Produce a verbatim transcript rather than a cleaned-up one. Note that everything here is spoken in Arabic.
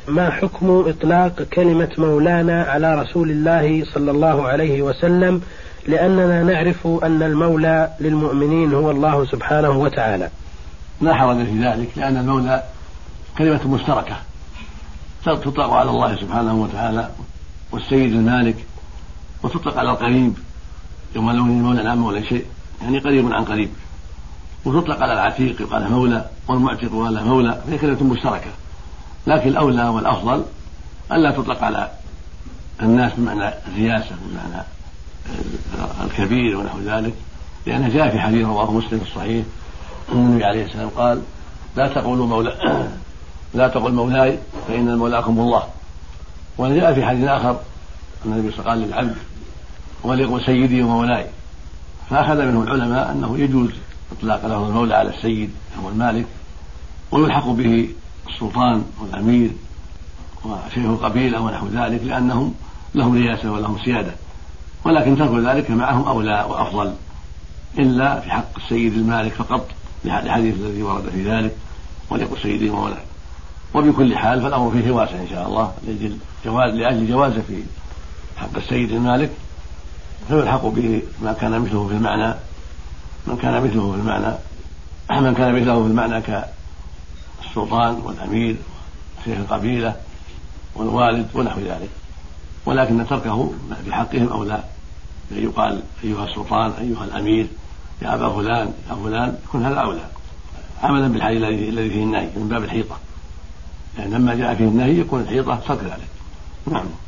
ما حكم إطلاق كلمة مولانا على رسول الله صلى الله عليه وسلم، لأننا نعرف أن المولى للمؤمنين هو الله سبحانه وتعالى؟ لا حرج في ذلك، لأن المولى كلمة مشتركة تطلق على الله سبحانه وتعالى والسيد المالك، وتطلق على القريب يوم لو المولى العام ولا شيء، يعني قريب عن قريب، وتطلق على العتيق يقال مولى، والمعتق ولا مولى، هي كلمة مشتركة. لكن الأولى والأفضل ألا تطلق على الناس بمعنى الرياسة بمعنى الكبير ونحو ذلك، لأنه جاء في حديث رواه مسلم الصحيح النبي عليه السلام قال: لا تقولوا مولى لا تقل مولاي فإن مولاكم الله. وجاء في حديث آخر أن النبي صلى الله عليه وسلم قال للعبد: وليقل سيدي ومولاي. فأخذ منه العلماء أنه يجوز إطلاق له المولى على السيد أو المالك، ويلحق به السلطان والأمير وشيخ القبيلة ونحو ذلك، لأنهم لهم رياسة ولهم سيادة، ولكن ترك ذلك معهم أولى وأفضل، إلا في حق السيد المالك فقط لحديث الذي ورد في ذلك: وليقل سيدي ومولاي. وبكل حال فالأمر فيه واسع إن شاء الله، لأجل جوازه في حق السيد المالك، فيلحق به ما كان مثله في المعنى من كان مثله في المعنى من كان مثله في المعنى كالسلطان والأمير وشيخ القبيلة والوالد ونحو ذلك، ولكن تركه بحقهم أولى، يقال أيها السلطان أيها الأمير يا أبا فلان يا فلان، يكون هذا أولى عملا بالحديث الذي فيه النهي من باب الحيطة، يعني لما جاء فيه النهي يكون الحيطة ترك ذلك. نعم.